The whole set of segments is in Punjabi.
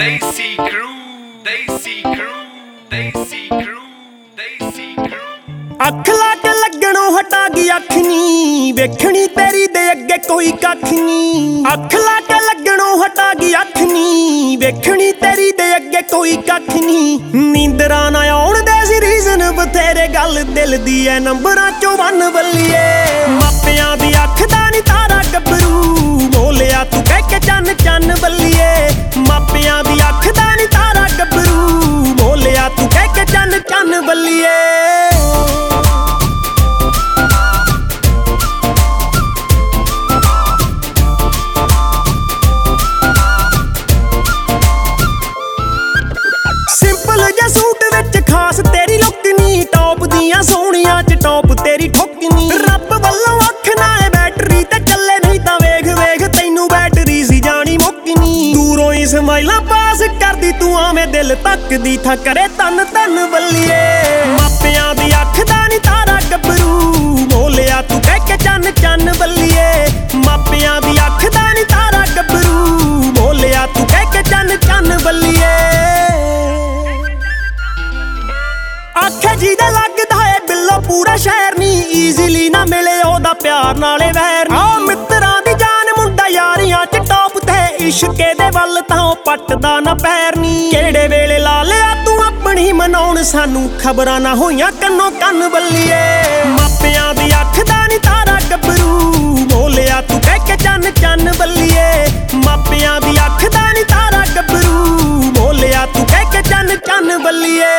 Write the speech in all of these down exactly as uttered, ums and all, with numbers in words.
Desi crew, Desi crew, Desi crew, Desi crew। ਅੱਖ ਲਾ ਕੇ ਲੱਗਣੋਂ ਹਟਾ ਗਈ ਅੱਖ ਨੀ, ਵੇਖਣੀ ਤੇਰੀ ਦੇ ਅੱਗੇ ਕੋਈ ਕੱਖ ਨੀ। ਅੱਖ ਲਾ ਕੇ ਲੱਗਣੋਂ ਹਟਾ ਗਈ ਅੱਖ ਨੀ, ਵੇਖਣੀ ਤੇਰੀ ਦੇ ਅੱਗੇ ਕੋਈ ਕੱਖ ਨੀ। ਨੀਂਦਰਾਂ ਨਾ ਆਉਣ ਦੇ ਸੀ ਰੀਜ਼ਨ ਬਥੇਰੇ, ਗੱਲ ਦਿਲ ਦੀ ਐ ਨੰਬਰਾਂ ਚੋਂ ਵੰਨ ਬੱਲੀਏ। ਮਾਪਿਆਂ ਦੀ ਅੱਖ ਦਾ ਨੀ ਤਾਰਾ ਗੱਭਰੂ, ਬੋਲਿਆ ਤੂੰ ਕਹਿ ਕੇ ਚੰਨ ਚੰਨ ਬੱਲੀਏ। ਮਾਪਿਆਂ ਦੀ ਅੱਖ ਦਾ ਨੀ ਤਾਰਾ ਗੱਭਰੂ, ਬੋਲਿਆ ਤੂੰ ਕਹਿ ਕੇ ਚੰਨ ਚੰਨ ਬੱਲੀਏ। ਸੂਟ ਵਿੱਚ ਖਾਸ ਤੇਰੀ ਲੁੱਕ ਨੀ, ਟੌਪ ਦੀਆਂ ਸੋਹਣੀਆਂ ਚ ਟੌਪ ਤੇਰੀ ਠੁੱਕ ਨੀ। ਰੱਬ ਵੱਲੋਂ ਅੱਖ ਨਾ ਏ ਬੈਟਰੀ ਤੇ ਚੱਲੇ, ਨਹੀਂ ਤਾਂ ਵੇਖ ਵੇਖ ਤੈਨੂੰ ਬੈਟਰੀ ਸੀ ਜਾਣੀ ਮੁੱਕ ਨੀ। ਦੂਰੋਂ ਹੀ ਸਮਾਈਲਾਂ ਪਾਸ ਕਰਦੀ ਤੂੰ ਆਵੇਂ ਦਿਲ ਤੱਕਦੀ ਥਾਂ ਕਰੇ ਤਨ ਤਨ ਬੱਲੀਏ। ਮਾਪਿਆਂ ਦੀ ਅੱਖ ਦਾ ਨੀ ਤਾਰਾ ਗੱਭਰੂ, ਬੋਲਿਆ ਤੂੰ ਕਹਿ ਕੇ ਚੰਨ ਚੰਨ ਬੱਲੀਏ। ਮਾਪਿਆਂ ਦੀ ਅੱਖ ਦਾ ਨੀ ਤਾਰਾ ਗੱਭਰੂ, ਬੋਲਿਆ ਤੂੰ ਕਹਿ ਕੇ ਚੰਨ ਚੰਨ ਬੱਲੀਏ। ਆਖੇ ਜਿਹਦੇ ਲੱਗਦਾ ਏ ਬਿੱਲੋ ਪੂਰਾ ਸ਼ਹਿਰ ਨੀ, ਈਜ਼ੀਲੀ ਨਾ ਮਿਲੇ ਉਹਦਾ ਪਿਆਰ ਨਾਲੇ ਵੈਰ ਨੀ। ਆ ਮਿੱਤਰਾਂ ਦੀ ਜਾਨ ਮੁੰਡਾ ਯਾਰੀਆਂ ਚ ਟੌਪ ਤੇ, ਇਸ਼ਕੇ ਦੇ ਵੱਲ ਤਾਂ ਉਹ ਪੱਟਦਾ ਨਾ ਪੈਰ ਨੀ। ਕਿਹੜੇ ਵੇਲੇ ਲਾ ਲਿਆ ਤੂੰ ਆਪਣੀ ਮਨਾਉਣ, ਸਾਨੂੰ ਖਬਰਾਂ ਨਾ ਹੋਈਆਂ ਕੰਨੋਂ ਕੰਨ ਬੱਲੀਏ। ਮਾਪਿਆਂ ਦੀ ਅੱਖ ਦਾ ਨੀ ਤਾਰਾ ਗੱਭਰੂ, ਬੋਲਿਆ ਤੂੰ ਕਹਿ ਕੇ ਚੰਨ ਚੰਨ ਬੱਲੀਏ। ਮਾਪਿਆਂ ਦੀ ਅੱਖ ਦਾ ਨੀ ਤਾਰਾ ਗੱਭਰੂ, ਬੋਲਿਆ ਤੂੰ ਕਹਿ ਕੇ ਚੰਨ ਚੰਨ ਬੱਲੀਏ।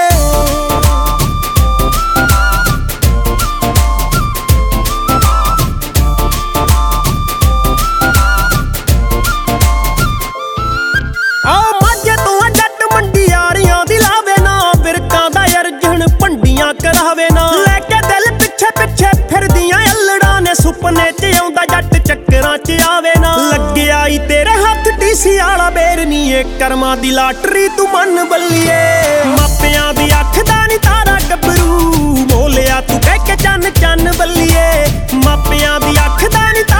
ਕਰਾਵੇ ਨਾ ਲੈ ਕੇ ਦਿਲ ਪਿੱਛੇ ਪਿੱਛੇ ਫਿਰਦੀਆਂ ਅਲੜਾਂ ਨੇ, ਸੁਪਨੇ ਚ ਆਉਂਦਾ ਜੱਟ ਚੱਕਰਾਂ ਚ ਆਵੇ ਨਾ। ਲੱਗਿਆ ਈ ਤੇਰੇ ਹੱਥ ਟੀਸੀ ਵਾਲਾ ਬੇਰ ਨੀ, ਏ ਕਰਮਾਂ ਦੀ ਲਾਟਰੀ ਤੂੰ ਮੰਨ ਬੱਲੀਏ। ਮਾਪਿਆਂ ਦੀ ਅੱਖ ਦਾ ਨੀ ਤਾਰਾ ਗੱਭਰੂ, ਬੋਲਿਆ ਤੂੰ ਕਹਿ ਕੇ ਚੰਨ ਚੰਨ ਬੱਲੀਏ। ਮਾਪਿਆਂ ਦੀ ਅੱਖ ਦਾ ਨੀ